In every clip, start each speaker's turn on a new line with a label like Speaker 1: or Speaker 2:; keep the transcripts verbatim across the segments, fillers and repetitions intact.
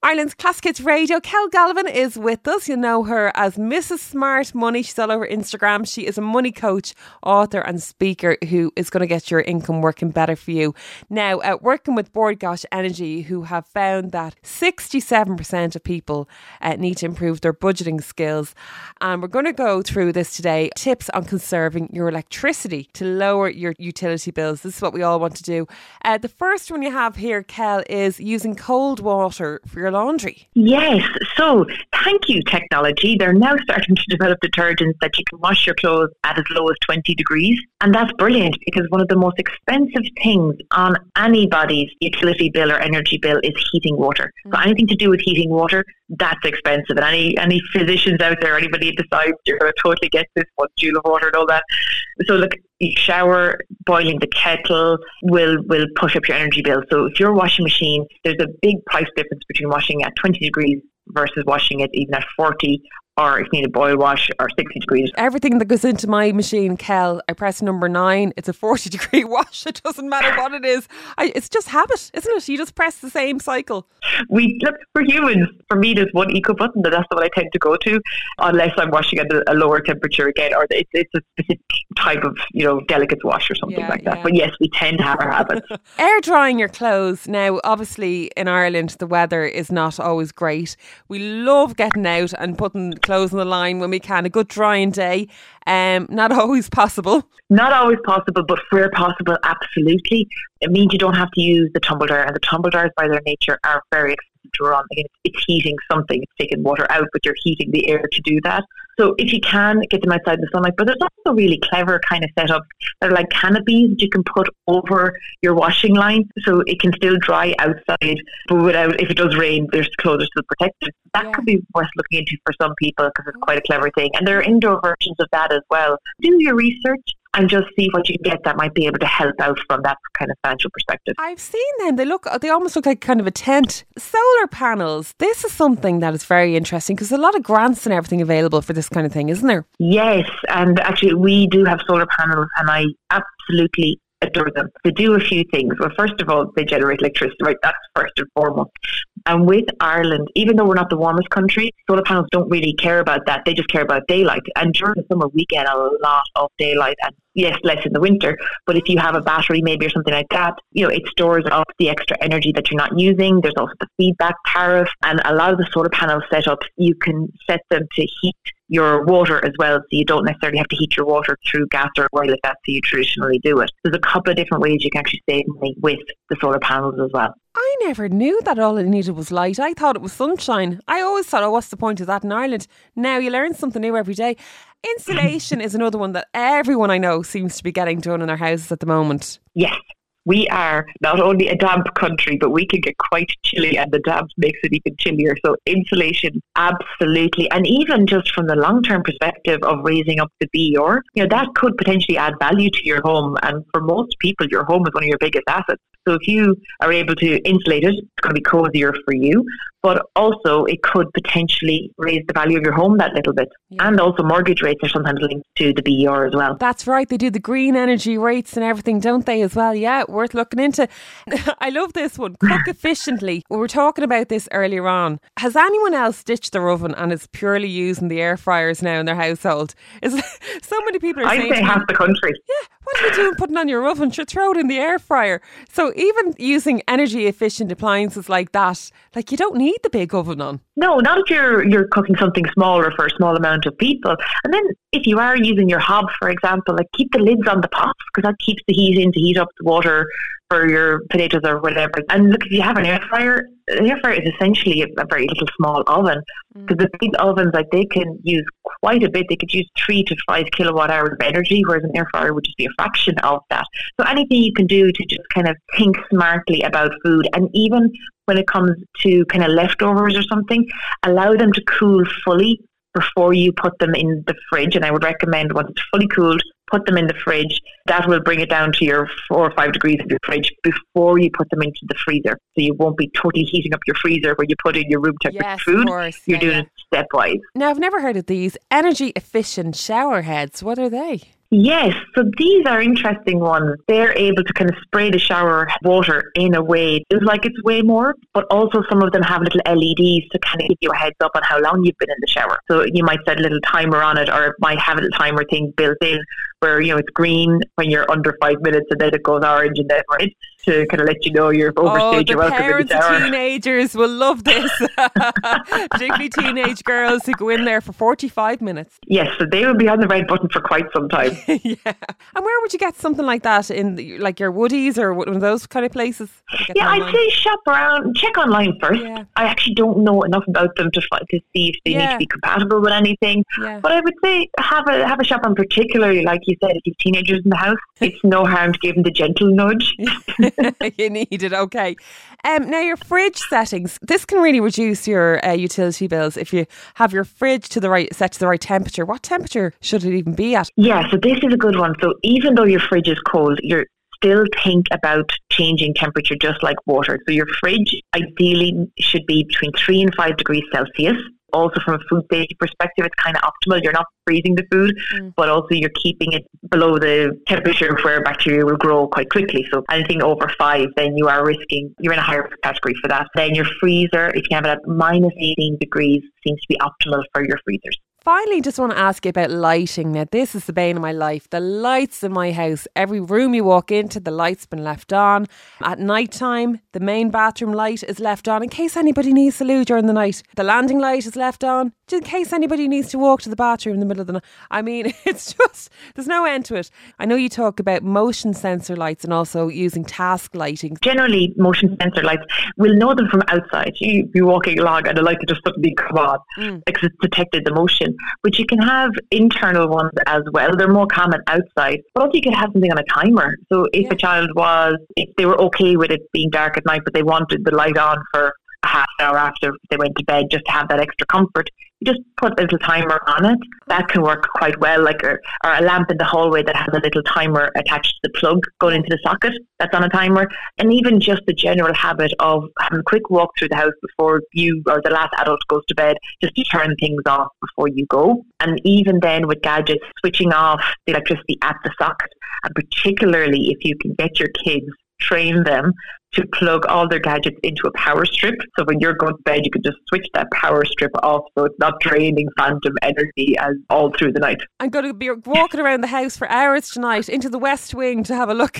Speaker 1: Ireland's Classic Hits Radio. Kel Gallivan is with us. You know her as Missus Smart Money. She's all over Instagram. She is a money coach, author and speaker who is going to get your income working better for you. Now, uh, working with Bord Gáis Energy, who have found that sixty-seven percent of people uh, need to improve their budgeting skills. And we're going to go through this today. Tips on conserving your electricity to lower your utility bills. This is what we all want to do. Uh, the first one you have here, Kel, is using cold water for your laundry.
Speaker 2: Yes, so thank you technology. They're now starting to develop detergents that you can wash your clothes at as low as twenty degrees, and that's brilliant because one of the most expensive things on anybody's utility bill or energy bill is heating water. Mm. So anything to do with heating water, that's expensive, and any any physicians out there, anybody that decides you're going to totally get this one joule of water and all that. So look, you shower, boiling the kettle will will push up your energy bill. So if your washing machine, there's a big price difference between washing at twenty degrees versus washing it even at forty, or if you need a boil wash, or sixty degrees.
Speaker 1: Everything that goes into my machine, Kel, I press number nine, it's a forty degree wash. It doesn't matter what it is. I, it's just habit, isn't it? You just press the same cycle.
Speaker 2: We look, for humans, for me there's one eco button, but that's the one I tend to go to, unless I'm washing at a, a lower temperature again, or it's, it's a specific type of, you know, delicates wash or something yeah, like that. Yeah. But yes, we tend to have our habits.
Speaker 1: Air drying your clothes. Now, obviously in Ireland the weather is not always great. We love getting out and putting clothes on the line when we can. A good drying day, um, not always possible.
Speaker 2: Not always possible, but where possible, absolutely. It means you don't have to use the tumble dryer, and the tumble dryers by their nature are very expensive to run. Again, it's heating something, it's taking water out, but you're heating the air to do that. So if you can, get them outside in the sunlight. But there's also really clever kind of setups that are like canopies that you can put over your washing line, so it can still dry outside, but without, if it does rain, there's clothes still protected. That yeah. could be worth looking into for some people because it's quite a clever thing. And there are indoor versions of that as well. Do your research and just see what you can get that might be able to help out from that kind of financial perspective.
Speaker 1: I've seen them. They look, they almost look like kind of a tent. Solar panels. This is something that is very interesting because there's a lot of grants and everything available for this kind of thing, isn't there?
Speaker 2: Yes, and actually we do have solar panels, and I absolutely adore them. They do a few things. Well, first of all, they generate electricity, right? That's first and foremost. And with Ireland, even though we're not the warmest country, solar panels don't really care about that. They just care about daylight. And during the summer, we get a lot of daylight, and yes, less in the winter. But if you have a battery maybe or something like that, you know, it stores up the extra energy that you're not using. There's also the feedback tariff, and a lot of the solar panel setups, you can set them to heat your water as well, so you don't necessarily have to heat your water through gas or oil if that's how you traditionally do it. There's a couple of different ways you can actually save money with the solar panels as well.
Speaker 1: I never knew that all it needed was light. I thought it was sunshine. I always thought, oh, what's the point of that in Ireland? Now you learn something new every day. Insulation is another one that everyone I know seems to be getting done in their houses at the moment.
Speaker 2: Yes. We are not only a damp country, but we can get quite chilly, and the damp makes it even chillier. So insulation, absolutely. And even just from the long-term perspective of raising up the B E R, you know, that could potentially add value to your home. And for most people, your home is one of your biggest assets. So if you are able to insulate it, it's going to be cozier for you. But also it could potentially raise the value of your home that little bit. Yeah. And also mortgage rates are sometimes linked to the B E R as well.
Speaker 1: That's right. They do the green energy rates and everything, don't they, as well? Yeah, worth looking into. I love this one. Cook efficiently. We were talking about this earlier on. Has anyone else ditched their oven and is purely using the air fryers now in their household? Is so many people are
Speaker 2: I'd
Speaker 1: saying...
Speaker 2: I'd say half the country.
Speaker 1: Yeah. What are you doing putting on your oven? Should throw it in the air fryer. So even using energy efficient appliances like that, like you don't need the big oven on.
Speaker 2: No, not if you're you're cooking something smaller for a small amount of people. And then if you are using your hob, for example, like keep the lids on the pots because that keeps the heat in to heat up the water for your potatoes or whatever. And look, if you have an air fryer, an air fryer is essentially a, a very little small oven because mm. the big ovens, like they can use quite a bit. They could use three to five kilowatt hours of energy, whereas an air fryer would just be a fraction of that. So anything you can do to just kind of think smartly about food, and even when it comes to kind of leftovers or something, allow them to cool fully before you put them in the fridge. And I would recommend once it's fully cooled, put them in the fridge. That will bring it down to your four or five degrees of your fridge before you put them into the freezer. So you won't be totally heating up your freezer where you put in your room temperature
Speaker 1: yes,
Speaker 2: food.
Speaker 1: Of course.
Speaker 2: You're
Speaker 1: yeah,
Speaker 2: doing
Speaker 1: yeah.
Speaker 2: it stepwise.
Speaker 1: Now, I've never heard of these energy efficient shower heads. What are they?
Speaker 2: Yes, so these are interesting ones. They're able to kind of spray the shower water in a way, it's like it's way more, but also some of them have little L E Ds to kind of give you a heads up on how long you've been in the shower. So you might set a little timer on it, or it might have a little timer thing built in where, you know, it's green when you're under five minutes and then it goes orange and then red to kind of let you know you've overstayed
Speaker 1: oh,
Speaker 2: your welcome in the shower.
Speaker 1: The parents of teenagers will love this. Particularly teenage girls who go in there for forty-five minutes.
Speaker 2: Yes, so they will be on the red button for quite some time.
Speaker 1: Yeah. And where would you get something like that? In the, like your Woodies or one of those kind of places?
Speaker 2: Yeah, I'd say shop around, check online first.
Speaker 1: Yeah.
Speaker 2: I actually don't know enough about them to to see if they yeah. need to be compatible with anything.
Speaker 1: Yeah.
Speaker 2: But I would say have a have a shop on, particularly like you said, if you have teenagers in the house, it's no harm to give them the gentle nudge.
Speaker 1: You need it, okay. Um, now your fridge settings, this can really reduce your uh, utility bills if you have your fridge to the right set to the right temperature. What temperature should it even be at?
Speaker 2: Yeah, so this is a good one. So even though your fridge is cold, you're still think about changing temperature just like water. So your fridge ideally should be between three and five degrees Celsius. Also from a food safety perspective, it's kind of optimal. You're not freezing the food, mm. but also you're keeping it below the temperature where bacteria will grow quite quickly. So anything over five, then you are risking, you're in a higher category for that. Then your freezer, if you have it at minus eighteen degrees, seems to be optimal for your freezers.
Speaker 1: Finally, just want to ask you about lighting. Now, this is the bane of my life. The lights in my house, every room you walk into, the light's been left on. At night time, the main bathroom light is left on in case anybody needs to loo during the night. The landing light is left on just in case anybody needs to walk to the bathroom in the middle of the night. I mean, it's just, there's no end to it. I know you talk about motion sensor lights and also using task lighting.
Speaker 2: Generally, motion sensor lights, we'll know them from outside. You, you're walking along and the light will just suddenly come on mm. because it's detected the motion. But you can have internal ones as well. They're more common outside. But also you can have something on a timer. So if yeah. a child was, if they were okay with it being dark at night, but they wanted the light on for a half an hour after they went to bed just to have that extra comfort, you just put a little timer on it. That can work quite well, like a, or a lamp in the hallway that has a little timer attached to the plug going into the socket that's on a timer. And even just the general habit of having a quick walk through the house before you or the last adult goes to bed, just to turn things off before you go. And even then with gadgets, switching off the electricity at the socket, and particularly if you can get your kids, train them to plug all their gadgets into a power strip. So when you're going to bed, you can just switch that power strip off so it's not draining phantom energy as all through the night.
Speaker 1: I'm going to be walking around the house for hours tonight into the West Wing to have a look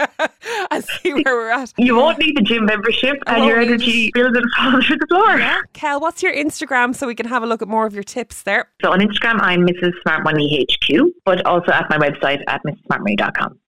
Speaker 1: and see where we're at.
Speaker 2: You won't need the gym membership and your energy bills will fall through the floor.
Speaker 1: Yeah. Kel, what's your Instagram so we can have a look at more of your tips there?
Speaker 2: So on Instagram, I'm Missus Smart Money H Q, but also at my website at missus smart money dot com.